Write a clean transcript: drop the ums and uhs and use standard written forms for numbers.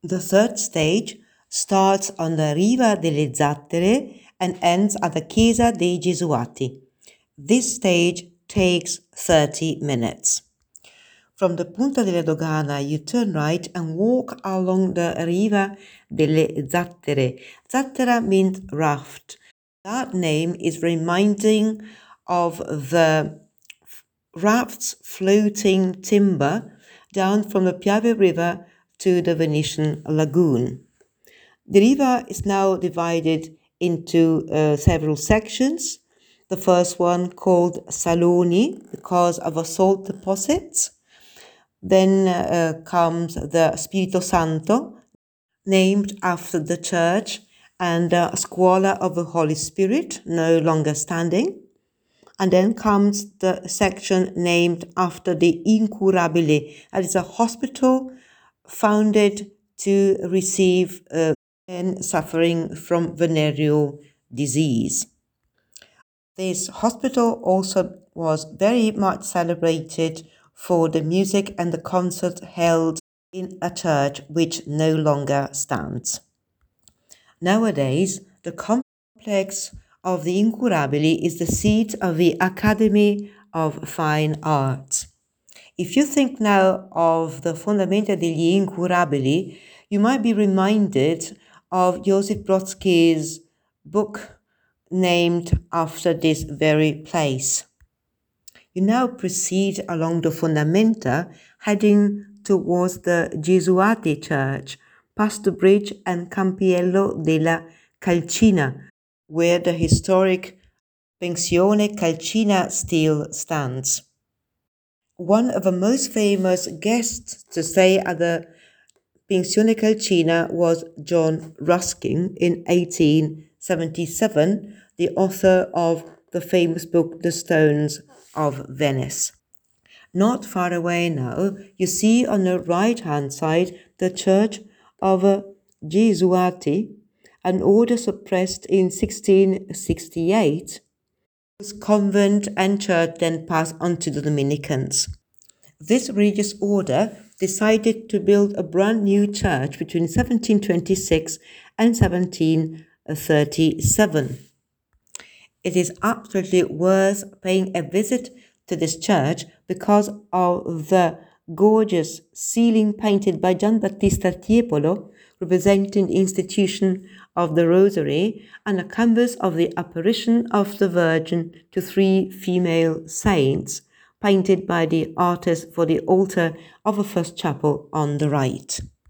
The third stage starts on the Riva delle Zattere and ends at the Chiesa dei Gesuati. This stage takes 30 minutes. From the Punta della Dogana, you turn right and walk along the Riva delle Zattere. Zattera means raft. That name is reminding of the rafts floating timber down from the Piave River to the Venetian lagoon. The river is now divided into several sections. The first one called Saloni because of a salt deposit. Then comes the Spirito Santo, named after the church, and the Scuola of the Holy Spirit, no longer standing. And then comes the section named after the Incurabile. That is a hospital founded to receive men suffering from venereal disease. This hospital also was very much celebrated for the music and the concert held in a church which no longer stands. Nowadays, the complex of the Incurabili is the seat of the Academy of Fine Arts. If you think now of the Fondamenta degli Incurabili, you might be reminded of Joseph Brodsky's book named after this very place. You now proceed along the Fondamenta, heading towards the Gesuati Church, past the bridge and Campiello della Calcina, where the historic Pensione Calcina still stands. One of the most famous guests to stay at the Pensione Calcina was John Ruskin in 1877, the author of the famous book The Stones of Venice. Not far away now, you see on the right-hand side the church of Gesuati, an order suppressed in 1668, whose convent and church then passed on to the Dominicans. This religious order decided to build a brand new church between 1726 and 1737. It is absolutely worth paying a visit to this church because of the gorgeous ceiling painted by Giambattista Tiepolo, representing the institution of the Rosary, and a canvas of the apparition of the Virgin to 3 female saints, painted by the artist for the altar of the first chapel on the right.